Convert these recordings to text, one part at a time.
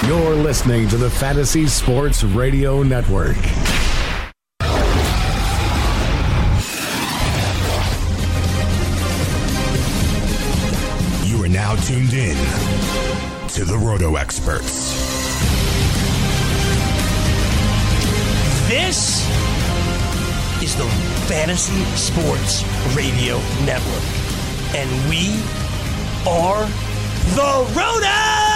You're listening to the Fantasy Sports Radio Network. You are now tuned in to the Roto Experts. This is the Fantasy Sports Radio Network, and we are the Roto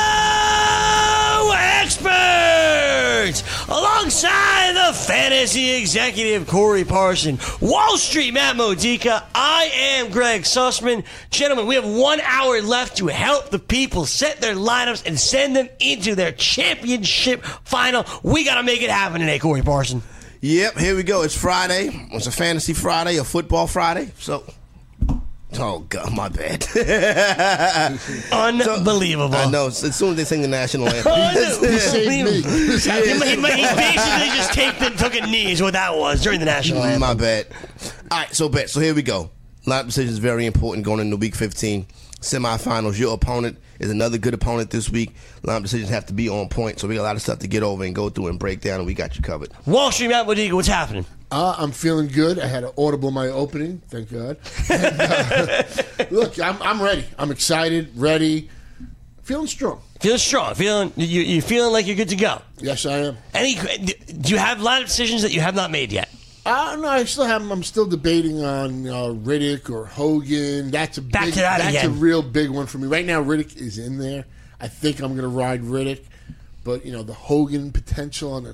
Experts! Alongside the fantasy executive Corey Parson, Wall Street Matt Modica, I am Greg Sussman. Gentlemen, we have 1 hour left to help the people set their lineups and send them into their championship final. We got to make it happen today, Corey Parson. Yep, here we go. It's Friday. It's a fantasy Friday, a football Friday. Oh, God, my bad. Unbelievable. I know. As soon as they sing the national anthem. He basically just took a knee is what that was during the national anthem. My bad. All right, so here we go. A lot of decisions very important going into week 15. Semifinals. Your opponent is another good opponent this week. A lot of decisions have to be on point, so we got a lot of stuff to get over and go through and break down, and we got you covered. Wall Street Matt Modica, what's happening? I'm feeling good. I had an audible my opening, thank God. And, look, I'm ready. I'm excited, ready, feeling strong. Feeling strong. You're feeling like you're good to go. Yes, I am. Do you have a lot of decisions that you have not made yet? No, I still have. I'm still debating on Riddick or Hogan. That's a real big one for me right now. Riddick is in there. I think I'm going to ride Riddick, but the Hogan potential, and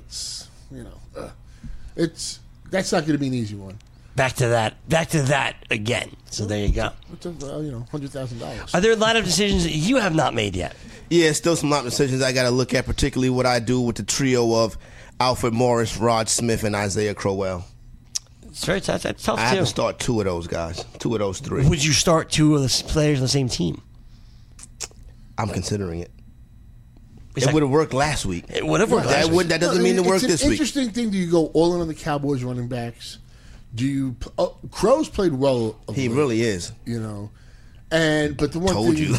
that's not going to be an easy one. Back to that again. So there you go. It's $100,000. Are there a lot of decisions that you have not made yet? Yeah, still some lot of decisions I got to look at, particularly what I do with the trio of Alfred Morris, Rod Smith, and Isaiah Crowell. That's tough, I have to start two of those guys. Two of those three. Would you start two of the players on the same team? I'm considering it. It would have worked last week. It would have worked last week. That doesn't mean it worked this week. It's an interesting thing. Do you go all in on the Cowboys running backs? Crow's played well. He really is. But the one Told thing you.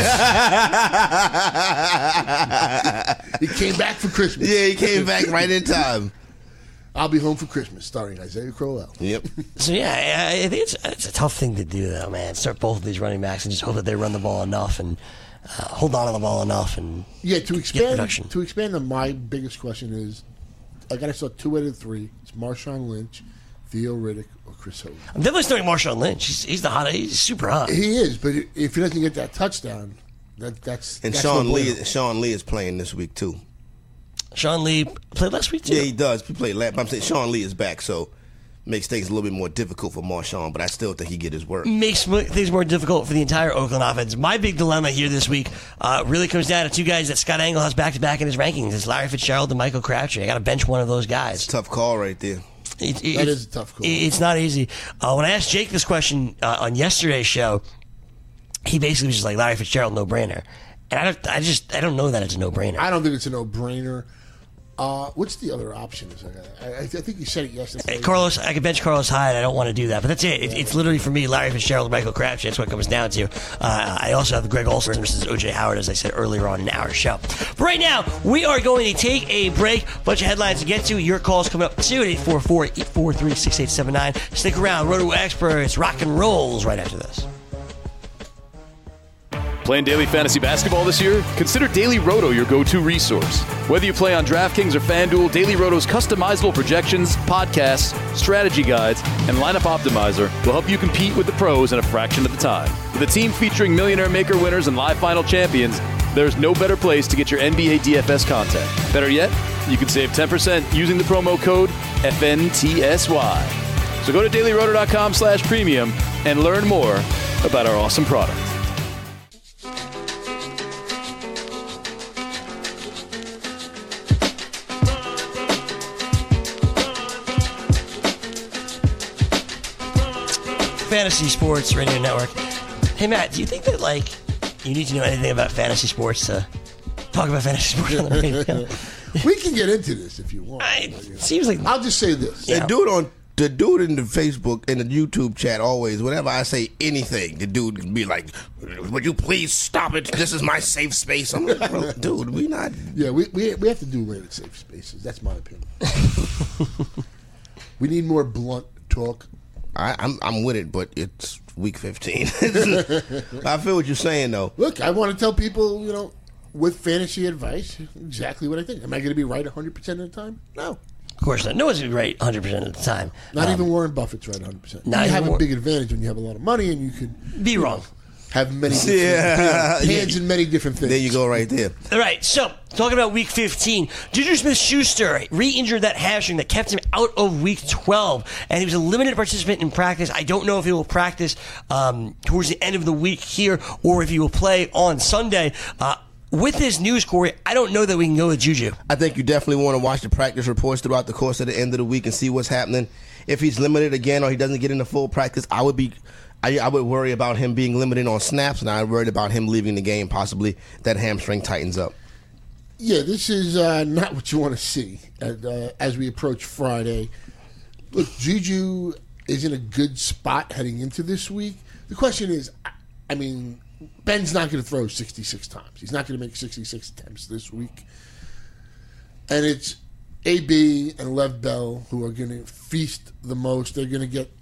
He came back for Christmas. Yeah, he came back right in time. I'll Be Home for Christmas, starring Isaiah Crowell. Yep. So, I think it's a tough thing to do, though, man. Start both of these running backs and just hope that they run the ball enough and hold on to the ball enough and to expand production. To expand on my biggest question is, I got to start 2 out of 3. It's Marshawn Lynch, Theo Riddick, or Chris Hogan. I'm definitely starting Marshawn Lynch. He's super hot. He is, but if he doesn't get that touchdown, that's Sean Lee is playing this week too. Sean Lee played last week too. Yeah, he does. He played last. I'm saying Sean Lee is back, so makes things a little bit more difficult for Marshawn, but I still think he get his work. Makes things more difficult for the entire Oakland offense. My big dilemma here this week really comes down to two guys that Scott Engel has back-to-back in his rankings. It's Larry Fitzgerald and Michael Crabtree. I got to bench one of those guys. It's a tough call right there. That is a tough call. It's not easy. When I asked Jake this question on yesterday's show, he basically was just like, Larry Fitzgerald, no-brainer. And I don't know that it's a no-brainer. I don't think it's a no-brainer. What's the other option? I think you said it yesterday. I could bench Carlos Hyde. I don't want to do that, but that's it. It's literally for me, Larry Fitzgerald, Michael Crabtree. That's what it comes down to. I also have Greg Olsen versus O.J. Howard, as I said earlier on in our show. But right now, we are going to take a break. Bunch of headlines to get to. Your calls coming up too at 844-843-6879. Stick around. Roto Experts rock and rolls right after this. Playing daily fantasy basketball this year? Consider Daily Roto your go-to resource. Whether you play on DraftKings or FanDuel, Daily Roto's customizable projections, podcasts, strategy guides, and lineup optimizer will help you compete with the pros in a fraction of the time. With a team featuring Millionaire Maker winners and live final champions, there's no better place to get your NBA DFS content. Better yet, you can save 10% using the promo code FNTSY. So go to dailyroto.com/premium and learn more about our awesome product. Fantasy Sports Radio Network. Hey, Matt, do you think that, you need to know anything about fantasy sports to talk about fantasy sports on the radio? We can get into this if you want. It seems like... I'll just say this. Yeah. Do it on The dude in the Facebook, in the YouTube chat, always, whenever I say anything, the dude can be like, would you please stop it? This is my safe space. I'm like, bro, dude, we not... Yeah, we have to do away with safe spaces. That's my opinion. We need more blunt talk. I'm with it, but it's week 15. I feel what you're saying, though. Look, I want to tell people, with fantasy advice, exactly what I think. Am I going to be right 100% of the time? No. Of course not. No one's going to be right 100% of the time. Not even Warren Buffett's right 100%. You have a big advantage when you have a lot of money and you could... Be wrong. Have many different hands in many different things. There you go right there. All right, so talking about week 15, Juju Smith-Schuster re-injured that hamstring that kept him out of week 12, and he was a limited participant in practice. I don't know if he will practice towards the end of the week here or if he will play on Sunday. With this news, Corey, I don't know that we can go with Juju. I think you definitely want to watch the practice reports throughout the course of the end of the week and see what's happening. If he's limited again or he doesn't get into full practice, I would worry about him being limited on snaps, and I worried about him leaving the game, possibly that hamstring tightens up. Yeah, this is not what you want to see as we approach Friday. Look, Juju is in a good spot heading into this week. The question is, Ben's not going to throw 66 times. He's not going to make 66 attempts this week. And it's AB and Lev Bell who are going to feast the most. They're going to get,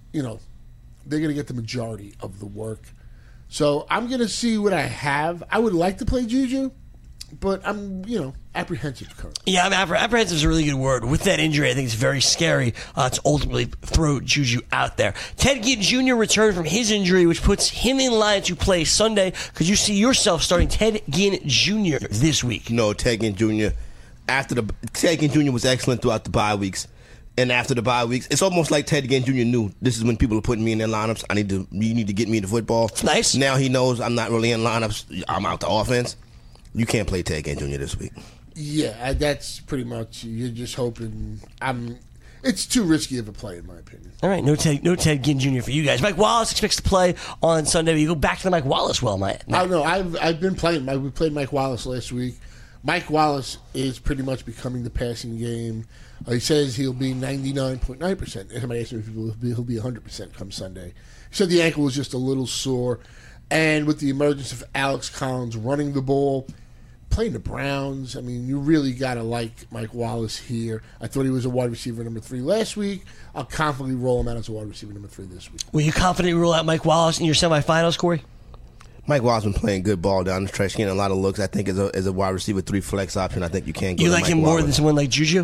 the majority of the work. So I'm going to see what I have. I would like to play Juju, but I'm, apprehensive currently. Yeah, apprehensive is a really good word. With that injury, I think it's very scary to ultimately throw Juju out there. Ted Ginn Jr. returned from his injury, which puts him in line to play Sunday. Could you see yourself starting Ted Ginn Jr. this week? No, Ted Ginn Jr. Ted Ginn Jr. was excellent throughout the bye weeks. And after the bye weeks, it's almost like Ted Ginn Jr. knew this is when people are putting me in their lineups. You need to get me the football. It's nice. Now he knows I'm not really in lineups. I'm out the offense. You can't play Ted Ginn Jr. this week. Yeah, that's pretty much. You're just hoping. It's too risky of a play, in my opinion. All right, no Ted Ginn Jr. for you guys. Mike Wallace expects to play on Sunday. You go back to the Mike Wallace Matt. I don't know. I've been playing. We played Mike Wallace last week. Mike Wallace is pretty much becoming the passing game. He says he'll be 99.9%. Somebody asked me if he'll be 100% come Sunday. He said the ankle was just a little sore. And with the emergence of Alex Collins running the ball, playing the Browns, you really got to like Mike Wallace here. I thought he was a wide receiver number 3 last week. I'll confidently roll him out as a wide receiver number 3 this week. Will you confidently roll out Mike Wallace in your semifinals, Corey? Mike Wallace been playing good ball down the stretch, getting a lot of looks. I think as a wide receiver 3 flex option, I think you can go. You like Mike him more Wallace. than someone like Juju?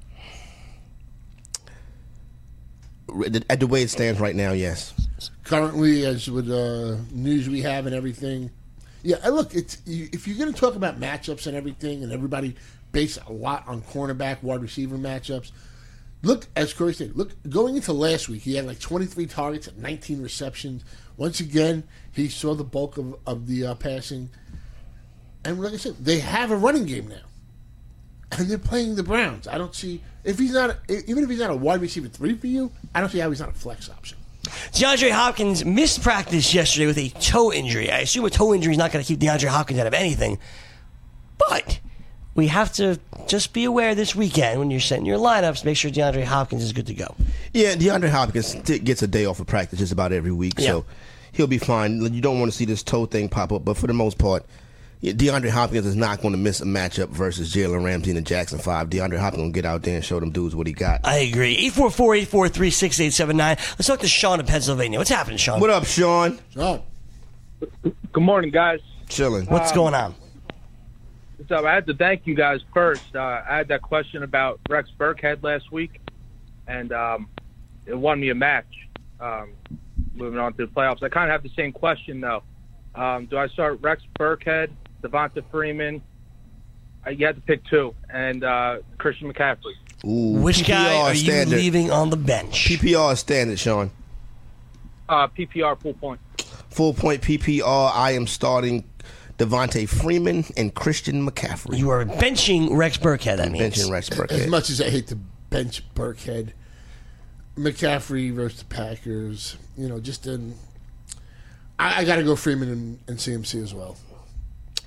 At the way it stands right now, yes. Currently, as with news we have and everything, yeah. Look, if you're going to talk about matchups and everything, and everybody base a lot on cornerback, wide receiver matchups. Look, as Corey said, going into last week, he had like 23 targets and 19 receptions. Once again, he saw the bulk of the passing. And like I said, they have a running game now. And they're playing the Browns. I don't see, even if he's not a wide receiver 3 for you, I don't see how he's not a flex option. DeAndre Hopkins missed practice yesterday with a toe injury. I assume a toe injury is not going to keep DeAndre Hopkins out of anything. But we have to just be aware this weekend when you're setting your lineups, make sure DeAndre Hopkins is good to go. Yeah, DeAndre Hopkins gets a day off of practice just about every week, so he'll be fine. You don't want to see this toe thing pop up, but for the most part, DeAndre Hopkins is not going to miss a matchup versus Jalen Ramsey in the Jackson 5. DeAndre Hopkins will get out there and show them dudes what he got. I agree. 844-843-6879. Let's talk to Sean in Pennsylvania. What's happening, Sean? What up, Sean? Sean. Good morning, guys. Chilling. What's going on? What's up? I had to thank you guys first. I had that question about Rex Burkhead last week, and it won me a match moving on to the playoffs. I kind of have the same question, though. Do I start Rex Burkhead, Devonta Freeman? You had to pick 2, and Christian McCaffrey. Ooh, which PPR guy are standard. you leaving on the bench? PPR is standard, Sean. PPR full point. Full point PPR. I am starting Devonta Freeman and Christian McCaffrey. You are benching Rex Burkhead, that means. Benching Rex Burkhead. As much as I hate to bench Burkhead, McCaffrey versus the Packers, I got to go Freeman and CMC as well.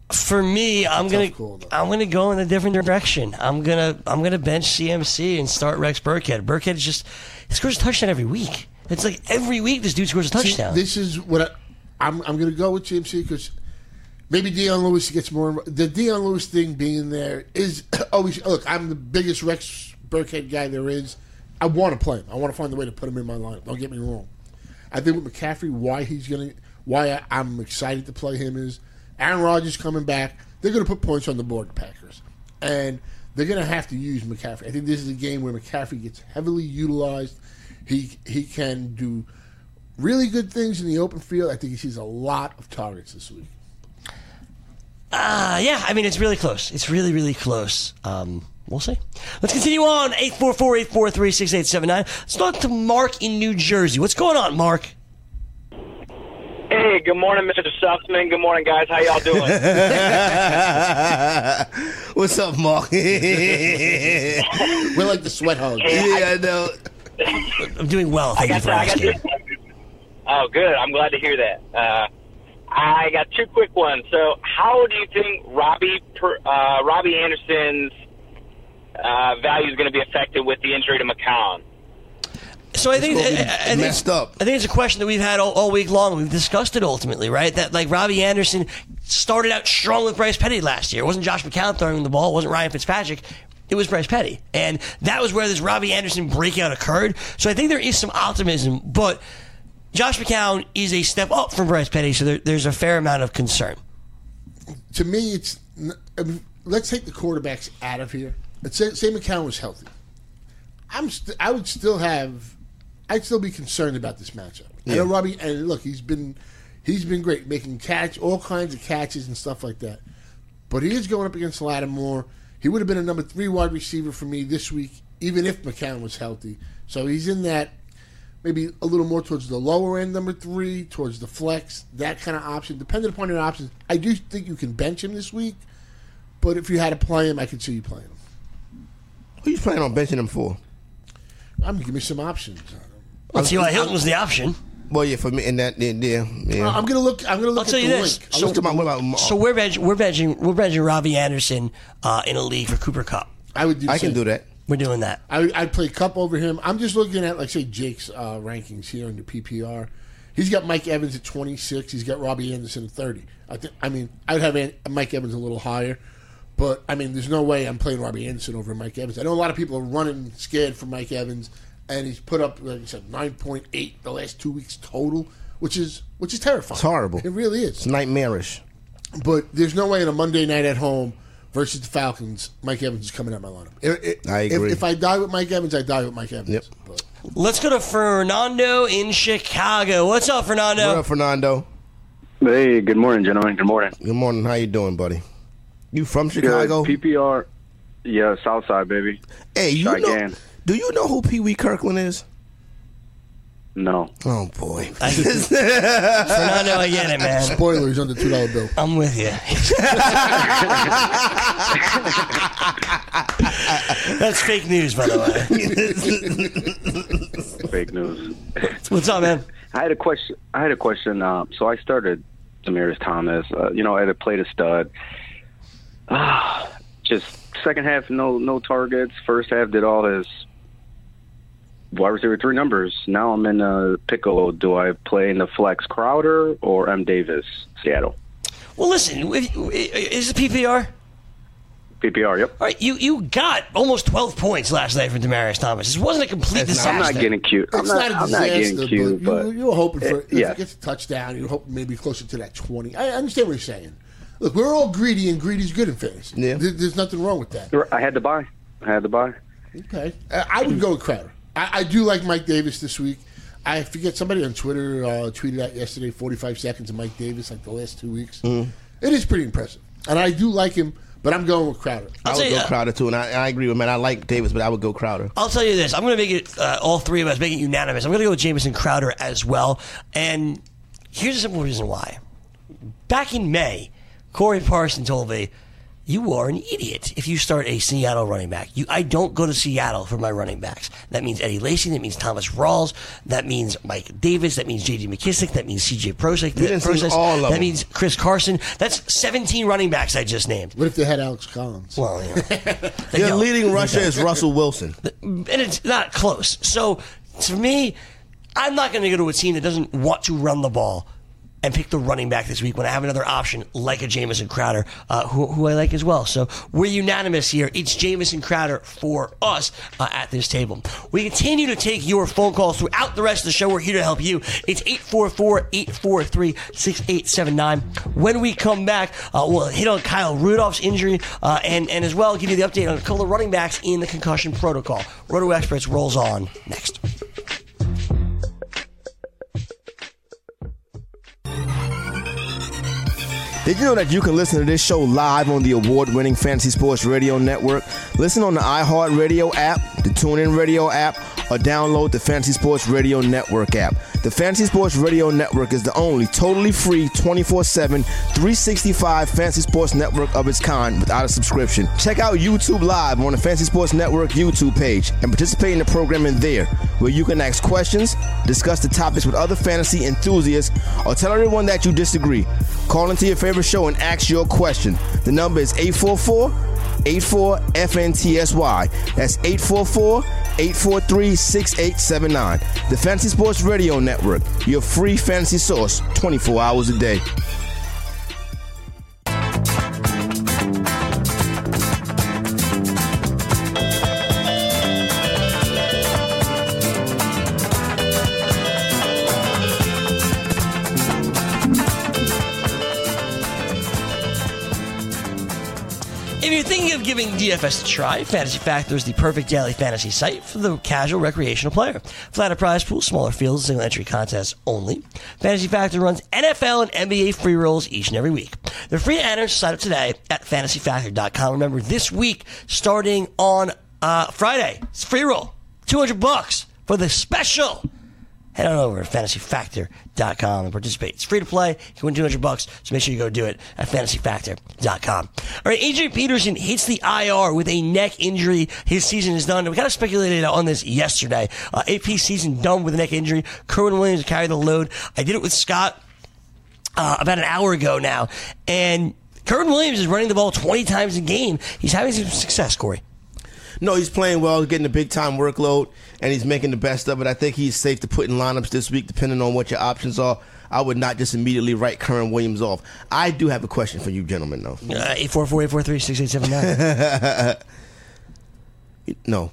For me, I'm gonna go in a different direction. I'm gonna bench CMC and start Rex Burkhead. Burkhead is just he scores a touchdown every week. It's like every week this dude scores a touchdown. See, this is what I'm gonna go with CMC because maybe Dion Lewis gets more. The Dion Lewis thing being there is always look. I'm the biggest Rex Burkhead guy there is. I want to play him. I want to find a way to put him in my lineup. Don't get me wrong. I think with McCaffrey, why I'm excited to play him is Aaron Rodgers coming back. They're going to put points on the board, the Packers. And they're going to have to use McCaffrey. I think this is a game where McCaffrey gets heavily utilized. He can do really good things in the open field. I think he sees a lot of targets this week. Yeah, I mean, it's really close. It's really, really close. We'll see. Let's continue on. 844-843-6879. Let's talk to Mark in New Jersey. What's going on, Mark? Hey, good morning, Mr. Sussman. Good morning, guys. How y'all doing? What's up, Mark? We're like the sweat hug. Yeah, I know. I'm doing well. Thank you for asking. Oh, good. I'm glad to hear that. I got two quick ones. So, how do you think Robbie Anderson's value is going to be affected with the injury to McCown? So I think messed up. I think it's a question that we've had all week long. We've discussed it ultimately, right? That like Robbie Anderson started out strong with Bryce Petty last year. It wasn't Josh McCown throwing the ball. It wasn't Ryan Fitzpatrick. It was Bryce Petty. And that was where this Robbie Anderson breakout occurred. So I think there is some optimism, but Josh McCown is a step up from Bryce Petty, so there's a fair amount of concern. To me, let's take the quarterbacks out of here. Let's say McCown was healthy. I'd still be concerned about this matchup. Yeah. I know Robbie, and look, he's been great, making all kinds of catches and stuff like that. But he is going up against Lattimore. He would have been a number 3 wide receiver for me this week, even if McCown was healthy. So he's in that maybe a little more towards the lower end, number 3, towards the flex, that kind of option. Depending upon your options, I do think you can bench him this week. But if you had to play him, I could see you playing him. Who you planning on benching him for? I'm gonna give me some options. Let's see why Hilton was the option. Well, yeah, for me, and that, yeah. I'm gonna look. I'll tell at you the this. link. So we're benching Robbie Anderson in a league for Cooper Kupp. I can do that. We're doing that. I'd play Kupp over him. I'm just looking at, like, say, Jake's rankings here in the PPR. He's got Mike Evans at 26. He's got Robbie Anderson at 30. I'd have Mike Evans a little higher. But, there's no way I'm playing Robbie Anderson over Mike Evans. I know a lot of people are running scared for Mike Evans, and he's put up, like I said, 9.8 the last 2 weeks total, which is terrifying. It's horrible. It really is. It's nightmarish. But there's no way in a Monday night at home versus the Falcons, Mike Evans is coming out my lineup. I agree. If I die with Mike Evans, I die with Mike Evans. Yep. But let's go to Fernando in Chicago. What's up, Fernando? What up, Fernando? Hey, good morning, gentlemen. Good morning. Good morning. How you doing, buddy? You from Chicago? Good. PPR. Yeah, Southside, baby. Hey, do you know who Pee Wee Kirkland is? No. Oh, boy. Fernando, I get it, man. Spoilers on the $2 bill. I'm with you. That's fake news, by the way. Fake news. What's up, man? I had a question. So I started Demaryius Thomas. I had played a stud. Just second half, no targets. First half did all his wide receiver 3 numbers. Now I'm in a pickle. Do I play in the flex Crowder or M. Davis, Seattle? Well, listen, is it PPR? PPR, yep. All right, you got almost 12 points last night from Demaryius Thomas. This wasn't a complete disaster. I'm not getting cute. I'm not getting cute, but you were hoping for if he gets a touchdown. You were hoping maybe closer to that 20. I understand what you're saying. Look, we're all greedy, and greedy's good in fantasy. Yeah. There's nothing wrong with that. I had to buy. Okay. I would go with Crowder. I do like Mike Davis this week. I forget, somebody on Twitter tweeted out yesterday 45 seconds of Mike Davis like the last 2 weeks. Mm-hmm. It is pretty impressive. And I do like him, but I'm going with Crowder. I would go Crowder, too, and I agree with man. I like Davis, but I would go Crowder. I'll tell you this. I'm going to make it, all three of us, make it unanimous. I'm going to go with Jamison Crowder as well. And here's a simple reason why. Back in May, Corey Parson told me, you are an idiot if you start a Seattle running back. I don't go to Seattle for my running backs. That means Eddie Lacy. That means Thomas Rawls. That means Mike Davis. That means J.D. McKissick. That means C.J. Prosek. That means Chris Carson. That's 17 running backs I just named. What if they had Alex Collins? Well, their leading rusher is Russell Wilson. And it's not close. So, for me, I'm not going to go to a team that doesn't want to run the ball and pick the running back this week when I have another option like a Jamison Crowder, who I like as well. So we're unanimous here. It's Jamison Crowder for us at this table. We continue to take your phone calls throughout the rest of the show. We're here to help you. It's 844-843-6879. When we come back, we'll hit on Kyle Rudolph's injury and as well give you the update on a couple of running backs in the concussion protocol. Roto Experts rolls on next. Did you know that you can listen to this show live on the award-winning Fantasy Sports Radio Network? Listen on the iHeartRadio app, the TuneIn Radio app, or download the Fantasy Sports Radio Network app. The Fantasy Sports Radio Network is the only totally free 24/7, 365 Fantasy Sports Network of its kind without a subscription. Check out YouTube Live on the Fantasy Sports Network YouTube page and participate in the programming there, where you can ask questions, discuss the topics with other fantasy enthusiasts, or tell everyone that you disagree. Call into your favorite show and ask your question. The number is 844-84-FNTSY. That's 844-843-6879. The Fantasy Sports Radio Network, your free fantasy source 24 hours a day. If you're thinking of giving DFS a try, Fantasy Factor is the perfect daily fantasy site for the casual recreational player. Flatter prize pool, smaller fields, single entry contests only. Fantasy Factor runs NFL and NBA free rolls each and every week. They're free to enter. Sign up today at fantasyfactor.com. Remember, this week, starting on Friday, it's free roll, $200 for the special. Head on over to fantasyfactor.com and participate. It's free to play. You can win $200, so make sure you go do it at fantasyfactor.com. All right, Adrian Peterson hits the IR with a neck injury. His season is done. We kind of speculated on this yesterday. AP season done with a neck injury. Kerwin Williams carried the load. I did it with Scott about an hour ago now. And Kerwin Williams is running the ball 20 times a game. He's having some success, Corey. No, he's playing well, getting a big-time workload, and he's making the best of it. I think he's safe to put in lineups this week, depending on what your options are. I would not just immediately write Kerwin Williams off. I do have a question for you gentlemen, though. 844-843-6879. No.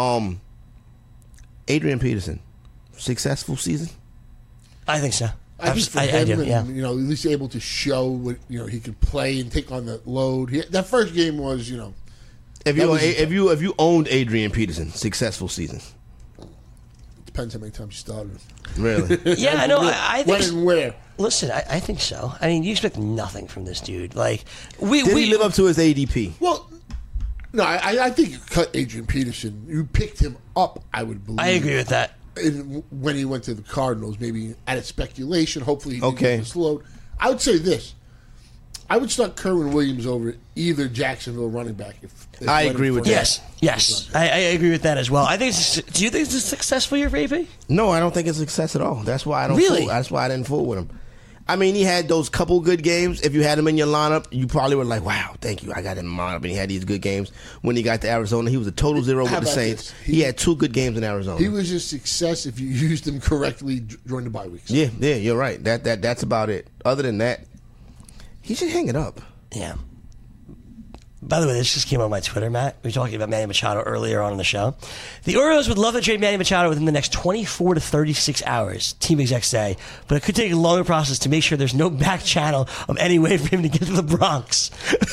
Adrian Peterson, successful season? I think so. I think for him, at least able to show what he could play and take on the load. That first game was, If you owned Adrian Peterson, successful season. Depends how many times you started. Really? Yeah, I know. I think when and where? Listen, I think so. I mean, you expect nothing from this dude. Like, did he live up to his ADP? Well, no. I think you cut Adrian Peterson. You picked him up. I would believe. I agree with that. When he went to the Cardinals, maybe out of speculation. Hopefully, he didn't get this load. I would say this. I would start Kerwin Williams over either Jacksonville running back. If I agree with that. Yes. I agree with that as well. I think. Do you think it's a successful year for AP? No, I don't think it's a success at all. That's why I don't. Really? That's why I didn't fool with him. I mean, he had those couple good games. If you had him in your lineup, you probably were like, "Wow, thank you, I got him in my lineup." And he had these good games. When he got to Arizona, he was a total zero with the Saints. He had 2 good games in Arizona. He was a success if you used him correctly during the bye weeks. Yeah, you're right. That's about it. Other than that, he should hang it up. Yeah. By the way, this just came on my Twitter, Matt. We were talking about Manny Machado earlier on in the show. The Orioles would love to trade Manny Machado within the next 24 to 36 hours, team execs say, but it could take a longer process to make sure there's no back channel of any way for him to get to the Bronx.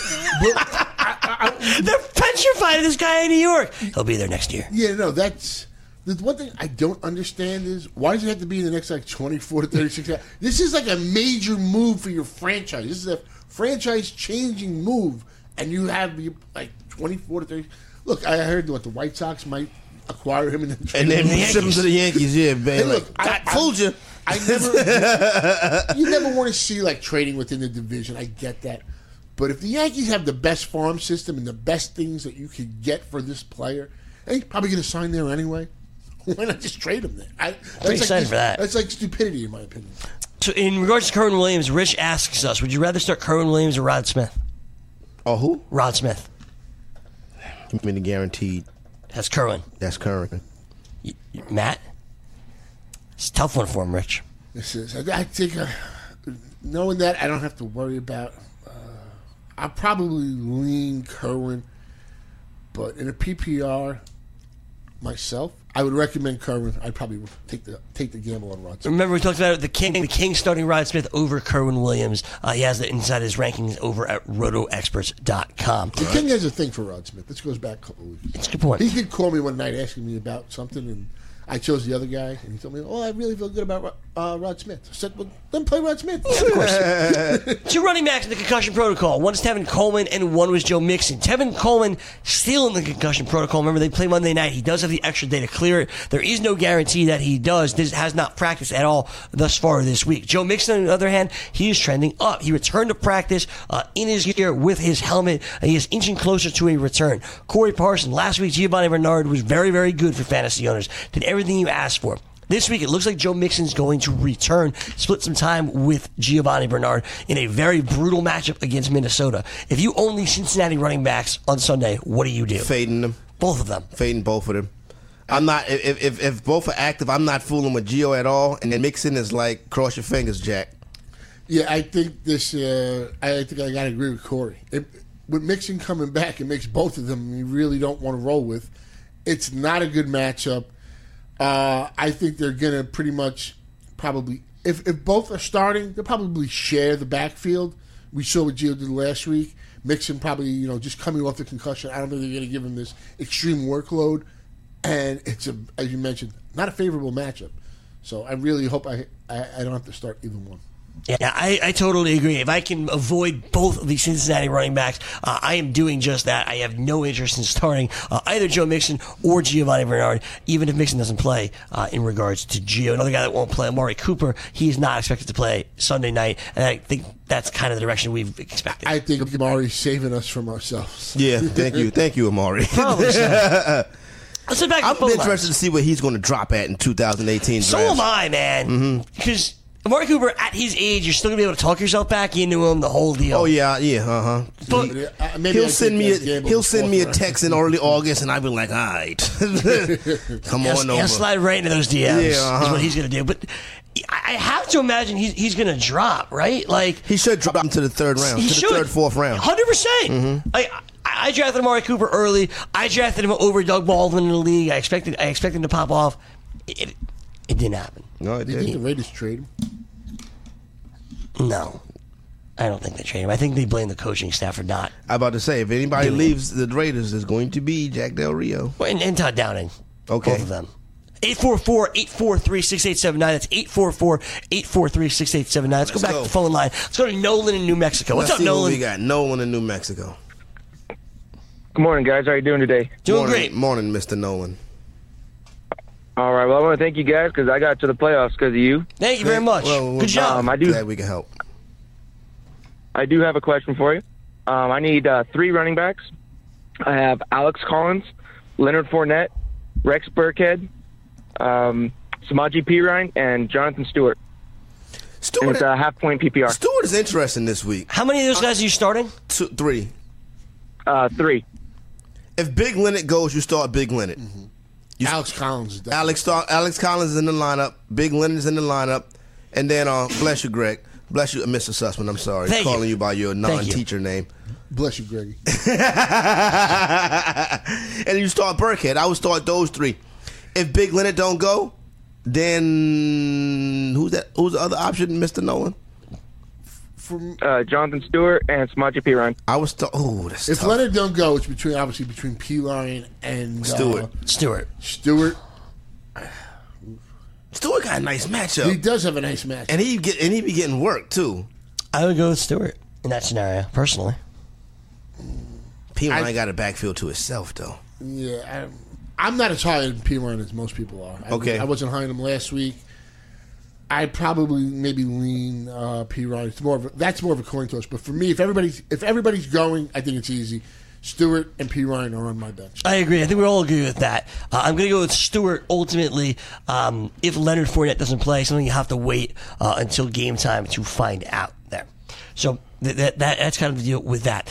They're petrified of this guy in New York. He'll be there next year. Yeah, no, that's... The one thing I don't understand is why does it have to be in the next 24 to 36 hours? This is like a major move for your franchise. This is a franchise-changing move, and you have 24 to 30. Look, I heard the White Sox might acquire him and then ship him to the Yankees. Yeah, man. Hey, look, I told you. You never want to see trading within the division. I get that, But if the Yankees have the best farm system and the best things that you could get for this player, and he's probably going to sign there anyway, why not just trade him there? Pretty excited for that. That's like stupidity, in my opinion. So in regards to Kerwin Williams, Rich asks us, would you rather start Kerwin Williams or Rod Smith? Oh, who? Rod Smith. Give me the guaranteed. That's Kerwin. That's Kerwin. Matt? It's a tough one for him, Rich. This is. I think, knowing that, I don't have to worry about. I'll probably lean Kerwin, but in a PPR, myself, I would recommend Kerwin. I'd probably take the gamble on Rod Smith. Remember, we talked about the King starting Rod Smith over Kerwin Williams. He has the inside his rankings over at rotoexperts.com. The King has a thing for Rod Smith. This goes back a couple of weeks. That's a good point. He did call me one night asking me about something, and I chose the other guy, and he told me, I really feel good about Rod Smith. I said, well, then play Rod Smith. Yeah, of course. 2 running backs in the concussion protocol. One is Tevin Coleman, and one was Joe Mixon. Tevin Coleman still in the concussion protocol. Remember, they play Monday night. He does have the extra day to clear it. There is no guarantee that he does. This has not practiced at all thus far this week. Joe Mixon, on the other hand, he is trending up. He returned to practice in his gear with his helmet. He is inching closer to a return. Corey Parson, last week, Giovanni Bernard was very, very good for fantasy owners. Did everything you asked for. This week, it looks like Joe Mixon's going to return, split some time with Giovanni Bernard in a very brutal matchup against Minnesota. If you own these Cincinnati running backs on Sunday, what do? Fading them. Both of them. Fading both of them. I'm not. If both are active, I'm not fooling with Gio at all. And then Mixon is like, cross your fingers, Jack. Yeah, I think this. I think I got to agree with Corey. With Mixon coming back, it makes both of them you really don't want to roll with. It's not a good matchup. I think they're going to pretty much probably, if both are starting, they'll probably share the backfield. We saw what Gio did last week. Mixon probably, just coming off the concussion. I don't think they're going to give him this extreme workload. And it's, as you mentioned, not a favorable matchup. So I really hope I don't have to start either one. Yeah, I totally agree. If I can avoid both of these Cincinnati running backs, I am doing just that. I have no interest in starting either Joe Mixon or Giovanni Bernard, even if Mixon doesn't play in regards to Gio. Another guy that won't play, Amari Cooper, he is not expected to play Sunday night, and I think that's kind of the direction we've expected. I think Amari's saving us from ourselves. Yeah, thank you, Amari. Probably so. I'm interested to see what he's going to drop at in 2018 So am I, man. Because Amari Cooper, at his age, you're still going to be able to talk yourself back into him, the whole deal. Oh, yeah, uh-huh. But he'll send me a text in early August, and I'll be like, all right. Come on over. He'll slide right into those DMs is what he's going to do. But I have to imagine he's going to drop, right? Like he should drop him to the third round, third, fourth round. 100%. I drafted Amari Cooper early. I drafted him over Doug Baldwin in the league. I expected him to pop off. It didn't happen. No, it didn't. Do you think the Raiders trade him? No. I don't think they trade him. I think they blame the coaching staff for not. I'm about to say, if anybody leaves the Raiders, it's going to be Jack Del Rio. And Todd Downing. Okay. Both of them. 844-843-6879. That's 844-843-6879. Let's go back to the phone line. Let's go to Nolan in New Mexico. What's up, Nolan? We got Nolan in New Mexico. Good morning, guys. How are you doing today? Doing great. Morning, Mr. Nolan. All right. Well, I want to thank you guys because I got to the playoffs because of you. Thank you very much. Good job. Glad we can help. I do have a question for you. I need 3 running backs. I have Alex Collins, Leonard Fournette, Rex Burkhead, Samaje Perine, and Jonathan Stewart. And it's a half-point PPR. Stewart is interesting this week. How many of those guys are you starting? 3. 3. If Big Leonard goes, you start Big Leonard. Alex Collins. Alex Collins is in the lineup. Big Leonard's in the lineup. And then, bless you, Greg. Bless you, Mr. Sussman. I'm sorry. Calling you by your non-teacher name. Bless you, Greggy. And you start Burkhead. I would start those 3. If Big Leonard don't go, then who's the other option, Mr. Nolan? Jonathan Stewart and Samaje Perine. I was that's if tough. Leonard don't go, it's between Perine and Stewart. Stewart. Stewart got a nice matchup. He does have a nice matchup, and he be getting work too. I would go with Stewart in that scenario, personally. Perine got a backfield to himself, though. Yeah, I'm not as high on Perine as most people are. I wasn't high on him last week. I probably maybe lean P. Ryan. That's more of a coin toss. But for me, if everybody's going, I think it's easy. Stewart and P. Ryan are on my bench. I agree. I think we all agree with that. I'm going to go with Stewart ultimately. If Leonard Fournette doesn't play, something you have to wait until game time to find out there. So that's kind of the deal with that.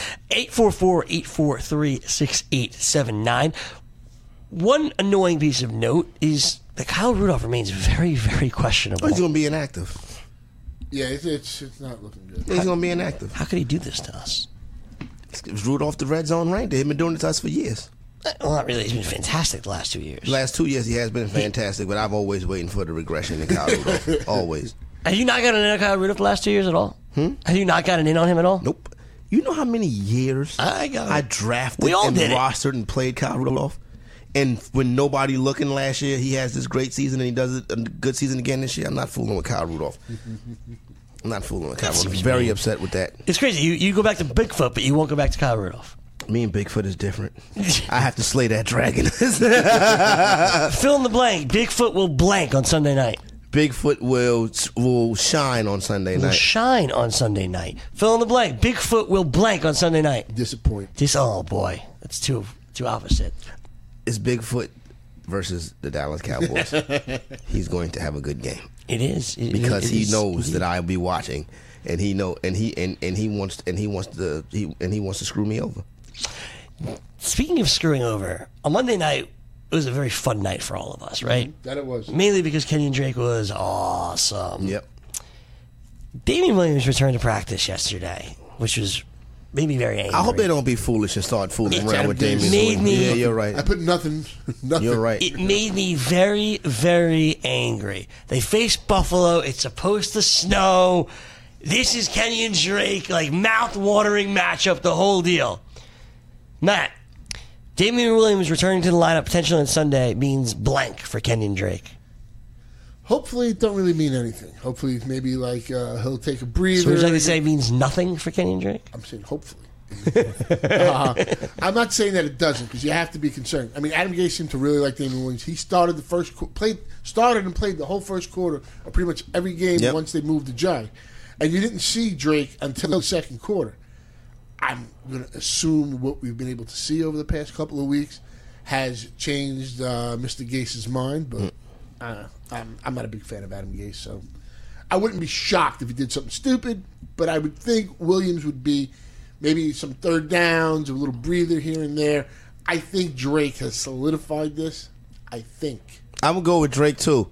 844-843-6879. One annoying piece of note is that Kyle Rudolph remains very, very questionable. He's going to be inactive. Yeah, it's not looking good. He's going to be inactive. How could he do this to us? It was Rudolph the red zone right there. He's been doing it to us for years. Well, not really. He's been fantastic the last 2 years. The last 2 years he has been fantastic, but I've always waiting for the regression in Kyle Rudolph. Always. Have you not gotten in on Kyle Rudolph the last 2 years at all? Have you not gotten in on him at all? Nope. You know how many years I drafted and rostered and played Kyle Rudolph? And when nobody looking last year, he has this great season and he does a good season again this year. I'm not fooling with Kyle Rudolph. I'm not fooling with Kyle Rudolph. I'm very upset with that. It's crazy. You go back to Bigfoot, but you won't go back to Kyle Rudolph. Me and Bigfoot is different. I have to slay that dragon. Fill in the blank. Bigfoot will blank on Sunday night. Bigfoot will shine on Sunday night. Will shine on Sunday night. Fill in the blank. Bigfoot will blank on Sunday night. Disappoint. Oh, boy. That's too opposite. It's Bigfoot versus the Dallas Cowboys. He's going to have a good game. It is because he knows that I'll be watching, and he wants to screw me over. Speaking of screwing over, on Monday night it was a very fun night for all of us, right? That it was. Mainly because Kenyon Drake was awesome. Yep. Damian Williams returned to practice yesterday, which was made me very angry. I hope they don't be foolish and start fooling around with Damian Williams. Yeah, you're right. I put nothing. You're right. It made me very, very angry. They face Buffalo. It's supposed to snow. This is Kenyon Drake, like mouth-watering matchup, the whole deal. Matt, Damian Williams returning to the lineup potentially on Sunday means blank for Kenyon Drake. Hopefully it don't really mean anything. Hopefully maybe like he'll take a breather. So would you like to say it means nothing for Kenyon Drake? I'm saying hopefully. I'm not saying that it doesn't because you have to be concerned. I mean, Adam Gase seemed to really like Damian Williams. He started and played the whole first quarter of pretty much every game once they moved to Jai. And you didn't see Drake until the second quarter. I'm going to assume what we've been able to see over the past couple of weeks has changed Mr. Gase's mind, but I'm not a big fan of Adam Gase, so I wouldn't be shocked if he did something stupid, but I would think Williams would be maybe some third downs, a little breather here and there. I think Drake has solidified this. I think. I'm gonna go with Drake too.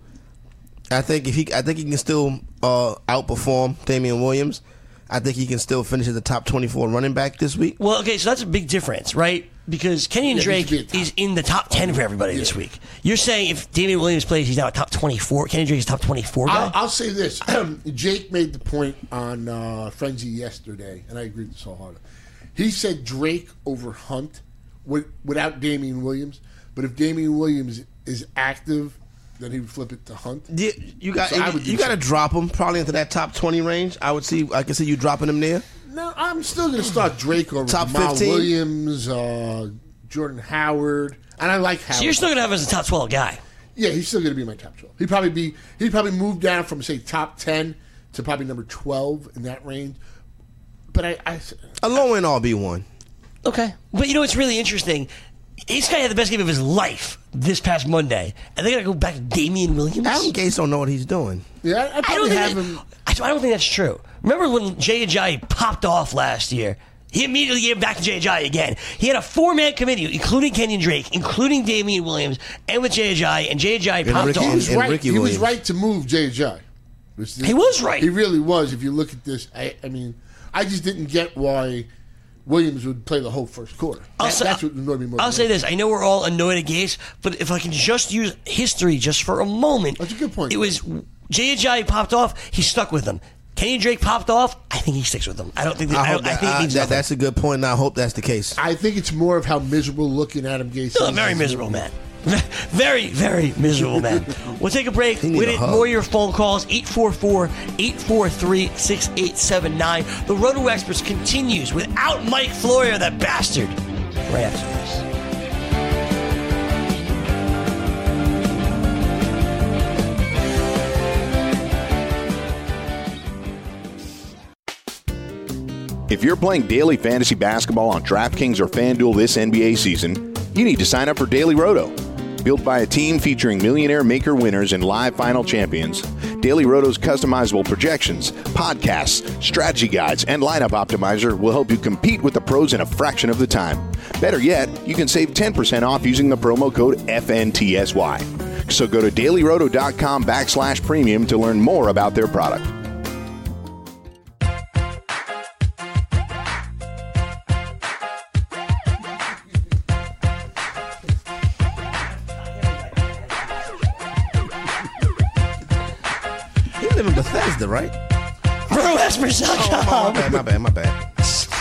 I think he can still outperform Damian Williams. I think he can still finish as the top 24 running back this week. Well, okay, so that's a big difference, right? Because Kenyon Drake is in the top 10 for everybody this week. You're saying if Damian Williams plays, he's now a top 24. Kenyon Drake is top 24 guy? I'll say this. Jake made the point on Frenzy yesterday, and I agree with this wholeheartedly. He said Drake over Hunt without Damian Williams. But if Damian Williams is active, then he would flip it to Hunt. Yeah, you got to drop him probably into that top 20 range. I can see you dropping him there. No, I'm still going to start Drake over top Jamal 15? Williams, Jordan Howard, and I like Howard. So you're still going to have him as a top 12 guy. Yeah, he's still going to be my top 12. He'd probably move down from say top 10 to probably number 12 in that range. But a low end RB1. Okay, but you know what's really interesting? This guy had the best game of his life this past Monday, and they're going to go back to Damian Williams? Adam Gase don't know what he's doing. Yeah, I don't think that's true. Remember when Jay Ajayi popped off last year? He immediately gave back to Jay Ajayi again. He had a 4-man committee, including Kenyon Drake, including Damian Williams, and with Jay Ajayi, and Jay Ajayi popped off. He was right to move Jay Ajayi. He was right. He really was. If you look at this, I mean, I just didn't get why Williams would play the whole first quarter. That's what annoyed me more. I'll say this. I know we're all annoyed at Gase, but if I can just use history just for a moment. That's a good point. It was Jay Ajayi popped off. He stuck with him. Kenyon Drake popped off. I think he sticks with them. I don't think. I think it means nothing. That's a good point, and I hope that's the case. I think it's more of how miserable looking Adam Gase is. Very miserable man. Very, very miserable man. We'll take a break. With it, more of your phone calls. 844-843-6879. The Roto Experts continues without Mike Florio, that bastard. Right after this. If you're playing daily fantasy basketball on DraftKings or FanDuel this NBA season, you need to sign up for Daily Roto. Built by a team featuring millionaire maker winners and live final champions, Daily Roto's customizable projections, podcasts, strategy guides, and lineup optimizer will help you compete with the pros in a fraction of the time. Better yet, you can save 10% off using the promo code FNTSY. So go to dailyroto.com/premium to learn more about their product. Bethesda, right? RotoExperts.com. Oh, my bad.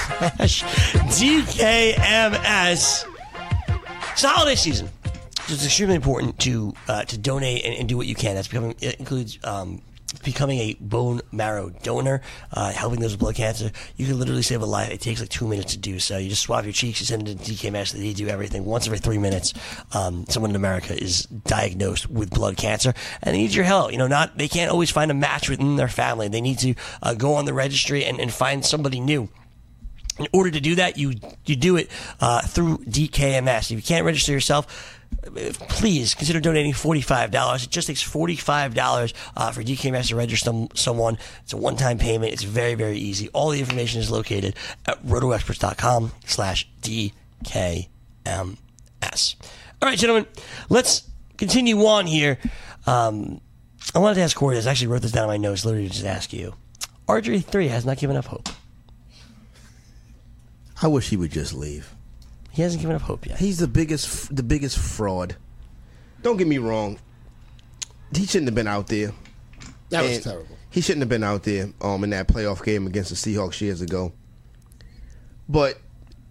DKMS. It's the holiday season. So it's extremely important to donate and do what you can. It includes becoming a bone marrow donor, helping those with blood cancer. You can literally save a life. It takes like 2 minutes to do so. You just swab your cheeks, you send it to DKMS, they do everything. Once every 3 minutes, someone in America is diagnosed with blood cancer, and they need your help. They can't always find a match within their family. They need to go on the registry and find somebody new. In order to do that, you do it through DKMS. If you can't register yourself, please consider donating $45. It just takes $45 for DKMS to register someone. It's a one-time payment. It's very, very easy. All the information is located at rotoexperts.com/DKMS. All right, gentlemen, let's continue on here. I wanted to ask Corey. I actually wrote this down in my notes, literally to just ask you. RG3 has not given up hope. I wish he would just leave. He hasn't given up hope yet. He's the biggest fraud. Don't get me wrong. He shouldn't have been out there. That was terrible. He shouldn't have been out there in that playoff game against the Seahawks years ago. But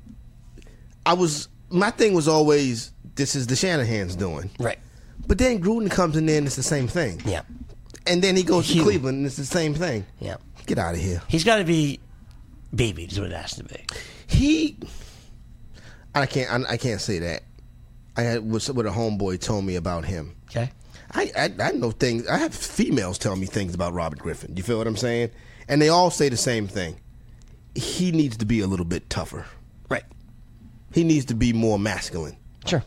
my thing was always, this is the Shanahan's doing. Right. But then Gruden comes in there and it's the same thing. Yeah. And then he goes to Cleveland and it's the same thing. Yeah. Get out of here. He's got to be babied is what it has to be. I can't say that. I had what a homeboy told me about him. Okay. I know things. I have females tell me things about Robert Griffin. You feel what I'm saying? And they all say the same thing. He needs to be a little bit tougher. Right. He needs to be more masculine. Sure.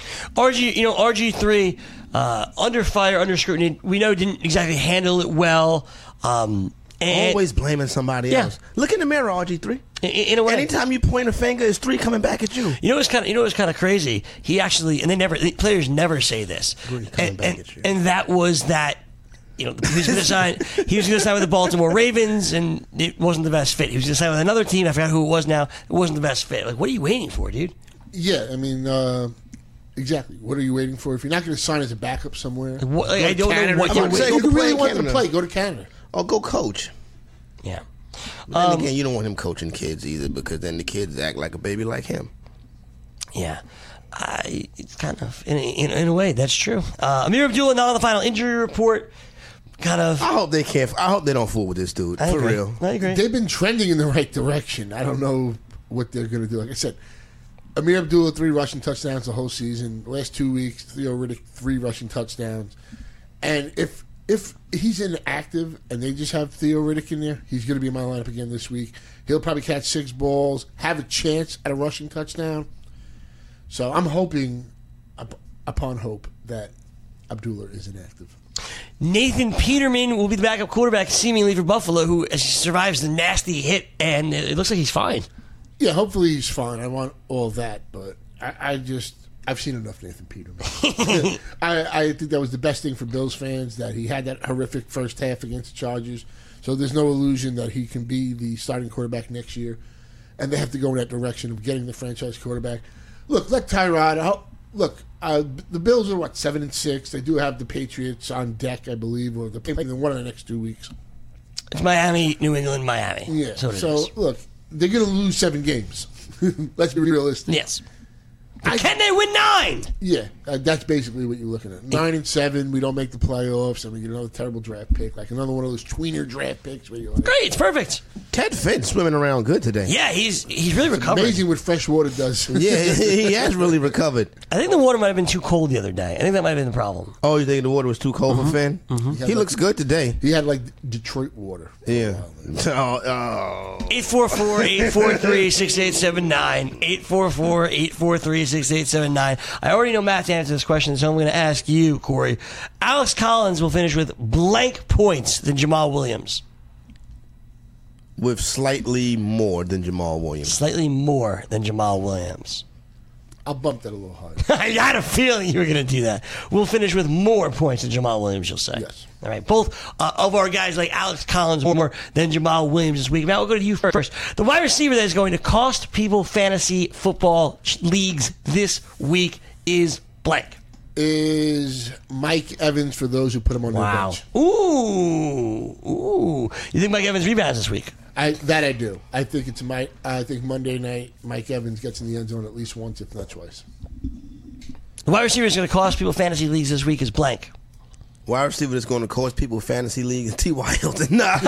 RG3 under fire, under scrutiny. We know didn't exactly handle it well. Always blaming somebody else. Look in the mirror, RG3. In a way, anytime you point a finger, it's 3 coming back at you. You know what's kind of crazy? He actually, and the players never say this. And that was that. He was going to sign with the Baltimore Ravens, and it wasn't the best fit. He was going to sign with another team. I forgot who it was now. It wasn't the best fit. Like, what are you waiting for, dude? Yeah, I mean, exactly. What are you waiting for? If you're not going to sign as a backup somewhere, I don't know what you're waiting for. If you really want to play, go to Canada. Or go coach. Yeah. And again, you don't want him coaching kids either, because then the kids act like a baby like him. Yeah. It's kind of, in a way, that's true. Amir Abdullah not on the final injury report. Kind of. I hope they don't fool with this dude. For real. I agree. They've been trending in the right direction. I don't know what they're going to do. Like I said, Amir Abdullah, 3 rushing touchdowns the whole season. Last 2 weeks, Theo Riddick, 3 rushing touchdowns. And if he's inactive and they just have Theo Riddick in there, he's going to be in my lineup again this week. He'll probably catch 6 balls, have a chance at a rushing touchdown. So I'm hoping, upon hope, that Abdullah is inactive. Nathan Peterman will be the backup quarterback, seemingly for Buffalo, who survives the nasty hit, and it looks like he's fine. Yeah, hopefully he's fine. I want all that, but I've seen enough Nathan Peterman. I think that was the best thing for Bills fans, that he had that horrific first half against the Chargers. So there's no illusion that he can be the starting quarterback next year. And they have to go in that direction of getting the franchise quarterback. Look, let Tyrod. Look, the Bills are 7-6. They do have the Patriots on deck, I believe, or they're playing one of the next 2 weeks. It's Miami, New England, Miami. Yeah. So look, they're going to lose 7 games. Let's be realistic. Yes. Can they win 9? Yeah. That's basically what you're looking at. 9-7, we don't make the playoffs, and we get another terrible draft pick, like another one of those tweener draft picks. Where you're like, great, it's perfect. Ted Finn swimming around good today. Yeah, he's really recovered. Amazing what fresh water does. Yeah, he has really recovered. I think the water might have been too cold the other day. I think that might have been the problem. Oh, you think the water was too cold for Finn? He looks good today. He had like Detroit water. Yeah. 844-843-6879. 844-843-6879. I already know Matt's answer to this question, so I'm going to ask you, Corey. Alex Collins will finish with blank points than Jamal Williams. With slightly more than Jamal Williams. Slightly more than Jamal Williams. I'll bump that a little higher. I had a feeling you were going to do that. We'll finish with more points than Jamal Williams, you'll say. Yes. All right. Both of our guys like Alex Collins more than Jamal Williams this week. Matt, we'll go to you first. The wide receiver that is going to cost people fantasy football leagues this week is blank. Is Mike Evans for those who put him on their bench. Ooh. You think Mike Evans rebounds this week? I do. I think Monday night Mike Evans gets in the end zone at least once, if not twice. The wide receiver is going to cost people fantasy leagues this week is blank. Wide receiver that's going to cost people fantasy leagues, T.Y. Hilton. Nah.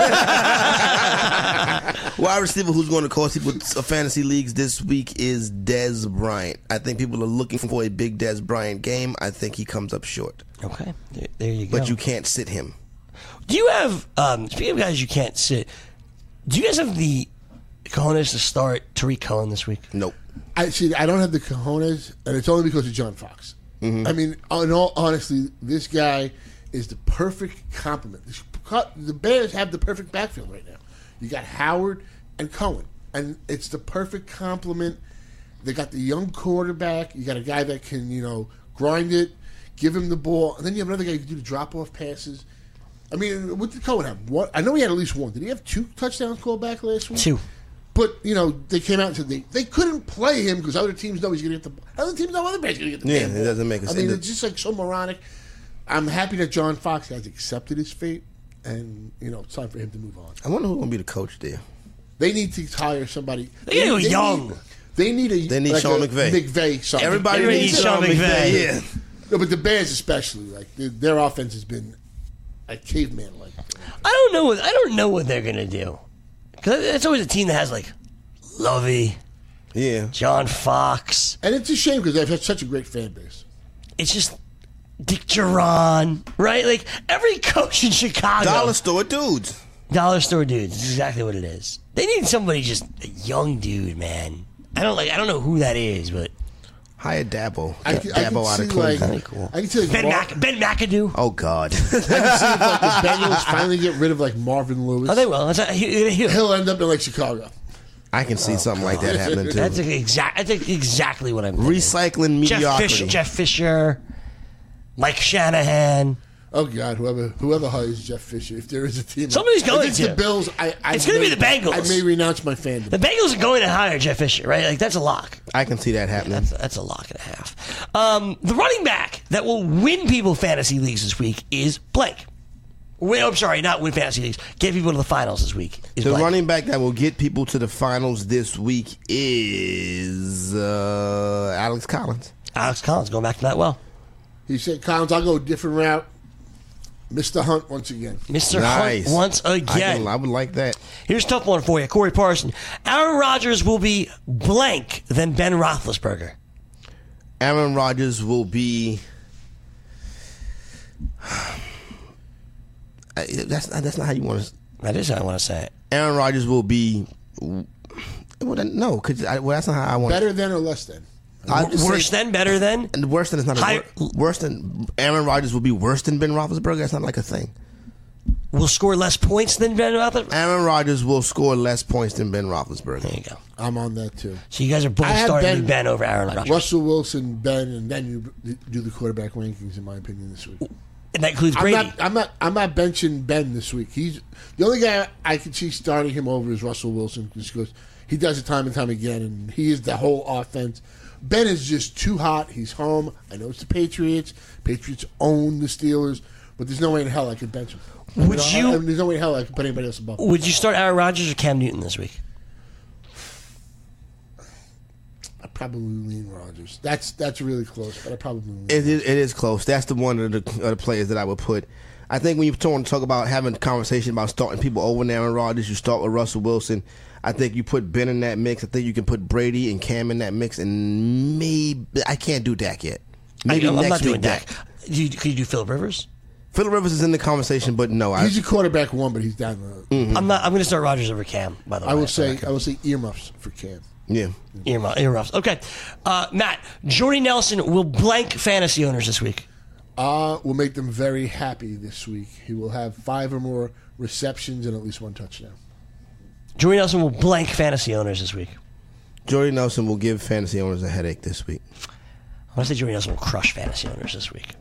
Wide receiver who's going to cost people fantasy leagues this week is Dez Bryant. I think people are looking for a big Dez Bryant game. I think he comes up short. Okay, there you go. But you can't sit him. Do you have, speaking of guys you can't sit, do you guys have the cojones to start Tariq Cohen this week? Nope. I don't have the cojones, and it's only because of John Fox. Mm-hmm. I mean, in all honesty, this guy is the perfect complement. The Bears have the perfect backfield right now. You got Howard and Cohen, and it's the perfect complement. They got the young quarterback. You got a guy that can, grind it, give him the ball, and then you have another guy who can do the drop-off passes. I mean, what did Cohen have? I know he had at least one. Did he have 2 touchdowns called back last week? 2. But, they came out and said they couldn't play him because other teams know he's going to get the ball. Other teams know other guys are going to get the ball. Yeah, it doesn't make sense. I mean, it's just like so moronic. I'm happy that John Fox has accepted his fate, and, it's time for him to move on. I wonder who's going to be the coach there. They need to hire somebody. They need young. They need Sean McVay. Something. Everybody needs Sean McVay. Yeah. No, but the Bears especially, their offense has been a caveman-like. I don't know what they're gonna do, because it's always a team that has Lovey, John Fox, and it's a shame because they've had such a great fan base. It's just Dick Duran, right? Every coach in Chicago, dollar store dudes. Is exactly what it is. They need somebody, just a young dude, man. I don't know who that is, but. Hire Dabo. Dabo out of Cleveland. Cool. I can see Ben McAdoo. Oh God. I can see if the Bengals finally get rid of Marvin Lewis. Oh, they will. He'll end up in Chicago. I can see something like that happening too. That's exactly what I'm thinking. Recycling mediocrity. Jeff Fisher, Mike Shanahan. Oh God! Whoever hires Jeff Fisher, if there is a team, somebody's going if it's to. the Bills. It's going to be the Bengals. I may renounce my fandom. The Bengals are going to hire Jeff Fisher, right? That's a lock. I can see that happening. That's a lock and a half. The running back that will win people fantasy leagues this week is blank. I'm sorry, not win fantasy leagues. Get people to the finals this week. The running back that will get people to the finals this week is Alex Collins. Alex Collins going back to that well. He said, "Collins, I'll go a different route." Mr. Hunt once again. Mr. Hunt once again. I would like that. Here's a tough one for you, Corey Parson. Aaron Rodgers will be blank than Ben Roethlisberger. Aaron Rodgers will be. That's not how you want to. That is how I want to say it. Aaron Rodgers will be. No, because that's not how I want. Better than or less than? Worse than, better than? And worse than is not worse than. Aaron Rodgers will be worse than Ben Roethlisberger. That's not like a thing. Will score less points than Ben Roethlisberger? Aaron Rodgers will score less points than Ben Roethlisberger. There you go. I'm on that too. So you guys are both starting Ben over Aaron Rodgers. Russell Wilson, Ben, and then you do the quarterback rankings, in my opinion, this week. And that includes Brady. I'm not benching Ben this week. He's the only guy I can see starting him over is Russell Wilson, just because he does it time and time again, and he is the whole offense. Ben is just too hot. He's home. I know it's the Patriots. Patriots own the Steelers, but there's no way in hell I could bench him. There's no way in hell I could put anybody else above him. Would you start Aaron Rodgers or Cam Newton this week? probably lean Rodgers. That's really close, but I probably lean. It is close. That's the one of the players that I would put. I think when you talk about having a conversation about starting people over Aaron Rodgers, you start with Russell Wilson. I think you put Ben in that mix. I think you can put Brady and Cam in that mix, and maybe I can't do Dak yet. Maybe I'm next not doing week Dak. Could you do Phillip Rivers? Phillip Rivers is in the conversation, but no. He's a quarterback one, but he's down the. Mm-hmm. I'm going to start Rodgers over Cam. By the way, I will say earmuffs for Cam. Yeah, earmuffs. Okay, Matt. Jordy Nelson will blank fantasy owners this week. Will make them very happy this week. He will have 5 or more receptions and at least 1 touchdown. Jordy Nelson will blank fantasy owners this week. Jordy Nelson will give fantasy owners a headache this week. I want to say Jordy Nelson will crush fantasy owners this week.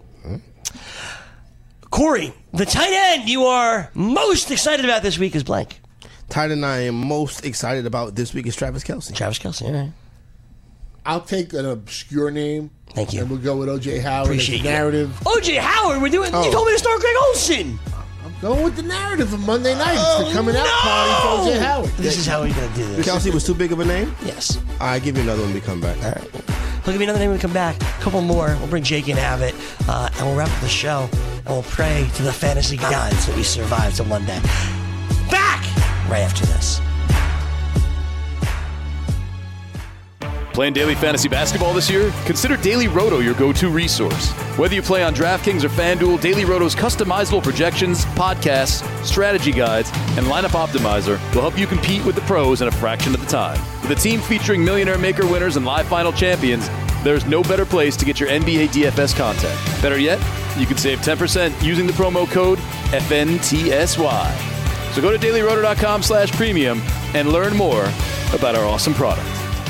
Corey, the tight end you are most excited about this week is blank. Tight end I am most excited about this week is Travis Kelce. Travis Kelce, all right. I'll take an obscure name. Thank you. And we'll go with O.J. Howard. Appreciate narrative. O.J. Howard, you told me to start Greg Olsen. I'm going with the narrative of Monday night. It's the coming out party for O.J. Howard. This is how we're going to do this. Kelce was too big of a name? Yes. I'll give you another one when we come back. All right. He'll give me another name when we come back. A couple more. We'll bring Jake in to have it. And we'll wrap up the show. And we'll pray to the fantasy gods that we survive till one day. Back right after this. Playing daily fantasy basketball this year? Consider Daily Roto your go-to resource. Whether you play on DraftKings or FanDuel, Daily Roto's customizable projections, podcasts, strategy guides, and lineup optimizer will help you compete with the pros in a fraction of the time. With a team featuring Millionaire Maker winners and live final champions, there's no better place to get your NBA DFS content. Better yet, you can save 10% using the promo code FNTSY. So go to dailyroto.com/premium and learn more about our awesome product.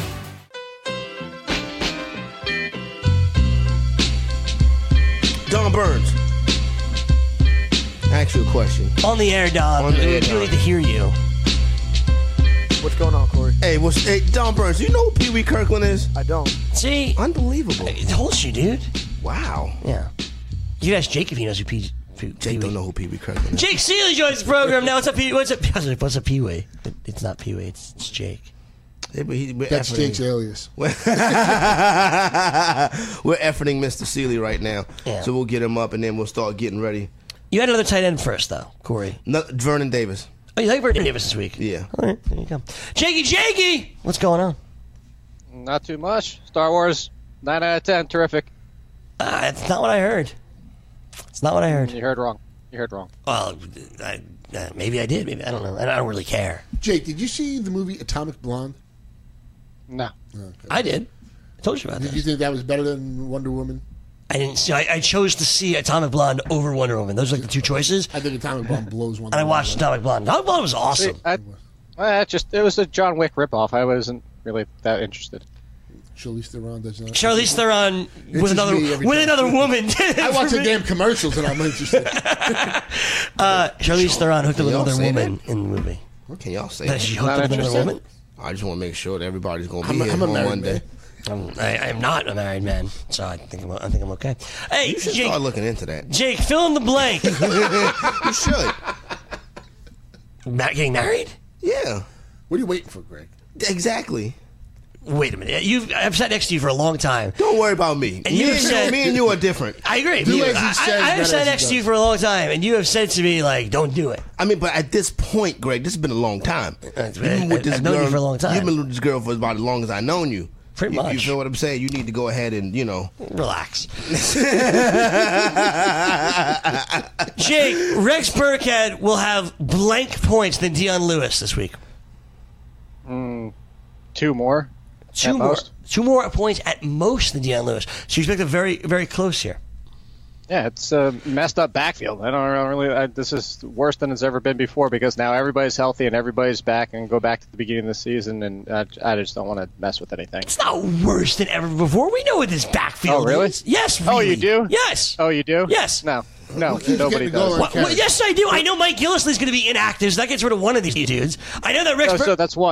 Don Burns. I ask you a question. On the air, Don. We need to hear you. What's going on, Corey? Hey, Don Burns, do you know who Pee Wee Kirkland is? I don't. See? Unbelievable. It holds you, dude. Wow. Yeah. You can ask Jake if he knows who Pee Wee. Jake don't know who Pee Wee Kirkland is. Jake Seeley joins the program now. What's up, Pee Wee? What's up, Pee Wee? It's not Pee Wee. It's Jake. Yeah, That's Jake's alias. We're efforting Mr. Seeley right now. Yeah. So we'll get him up and then we'll start getting ready. You had another tight end first, though, Corey. No, Vernon Davis. Oh, you like Vernon Davis this week? Yeah. All right, there you go. Jakey! What's going on? Not too much. Star Wars, 9 out of 10. Terrific. It's not what I heard. It's not what I heard. You heard wrong. Well, maybe I did. Maybe I don't know. I don't really care. Jake, did you see the movie Atomic Blonde? No. Okay. I did. I told you about that. Did you think that was better than Wonder Woman? I didn't see. I chose to see Atomic Blonde over Wonder Woman. Those are like the two choices. I think Atomic Blonde blows Wonder And I Woman. watched Atomic Blonde. Atomic Blonde was awesome. It was a John Wick ripoff. I wasn't really that interested. Charlize Theron does not. Charlize Theron with another woman. I watch the damn commercials and I'm interested. Charlize Theron hooked up with another woman in the movie. What can y'all say? That she hooked up with another woman? I just want to make sure that everybody's going to be here I'm a on married one day. I'm not a married man, so I think I'm okay. Hey, You should start looking into that. Jake, fill in the blank. You should. Matt getting married? Yeah. What are you waiting for, Greg? Exactly. Wait a minute. I've sat next to you for a long time. Don't worry about me. And me and you are different. I agree. Do as he says, I've not sat as he next to does. you for a long time, and you have said to me, like, don't do it. I mean, but at this point, Greg, this has been a long time. I've known you for a long time. You've been with this girl for about as long as I've known you. Pretty much. You feel what I'm saying? You need to go ahead and, Relax. Jake, Rex Burkhead will have blank points than Deion Lewis this week. 2 more. Two more points at most than Deion Lewis. So you expect a very, very close here. Yeah, it's a messed up backfield. I don't really. This is worse than it's ever been before because now everybody's healthy and everybody's back and go back to the beginning of the season, and I just don't want to mess with anything. It's not worse than ever before. We know what this backfield Oh, really? is. Yes, really. Oh, you do? Yes. Oh, you do? Yes. No, keeps nobody getting the goal does. line. Well, yes, I do. I know Mike Gillislee's going to be inactive, so that gets rid of one of these dudes. I know that Rex So that's one.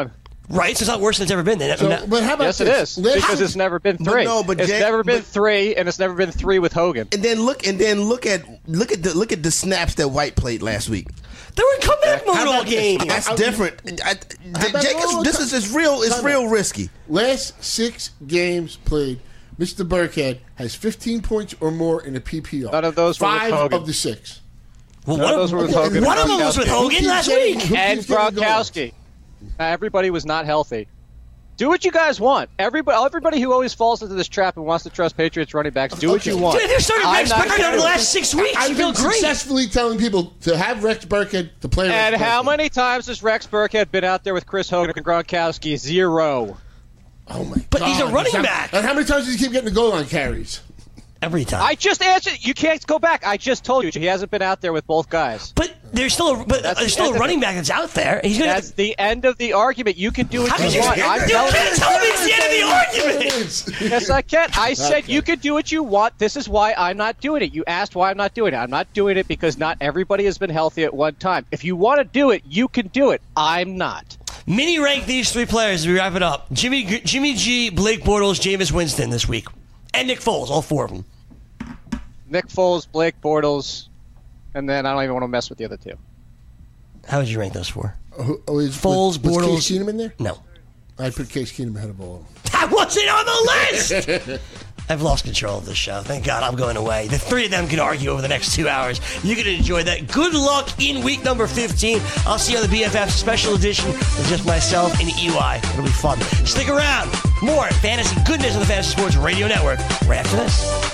Right, so it's not worse than it's ever been. But how about yes, it is because it's never been 3. It's never been 3, and it's never been 3 with Hogan. And then look at the snaps that White played last week. They were in comeback mode all game. That's different. This is real. It's real risky. Last 6 games played, Mr. Burkhead has 15 points or more in a PPR. None of those were with Hogan. 5 of the 6. Well, one of those were with Hogan. One of them was with Hogan last week. And Gronkowski. Everybody was not healthy. Do what you guys want. Everybody who always falls into this trap and wants to trust Patriots running backs, do what you want. Dude, they're starting Rex Burkhead over the last 6 weeks. I've been successfully telling people to have Rex Burkhead to play. And how many times has Rex Burkhead been out there with Chris Hogan and Gronkowski? 0. Oh my God! But he's a running back. And how many times does he keep getting the goal line carries? Every time. I just answered. You can't go back. I just told you he hasn't been out there with both guys. But there's still a running back that's out there. That's the end of the argument. You can do what you want. You can't tell me it's the end of the argument. Yes, I can. I said you can do what you want. This is why I'm not doing it. You asked why I'm not doing it. I'm not doing it because not everybody has been healthy at one time. If you want to do it, you can do it. I'm not. Mini rank these 3 players as we wrap it up. Jimmy G, Blake Bortles, Jameis Winston this week. And Nick Foles, all 4 of them. Nick Foles, Blake Bortles, and then I don't even want to mess with the other 2. How would you rank those 4? Foles, Bortles. Was Case Keenum in there? No. I put Case Keenum ahead of all of them. That wasn't on the list! I've lost control of this show. Thank God I'm going away. The 3 of them can argue over the next 2 hours. You can enjoy that. Good luck in week number 15. I'll see you on the BFF special edition with just myself and EY. It'll be fun. Stick around. More fantasy goodness on the Fantasy Sports Radio Network right after this.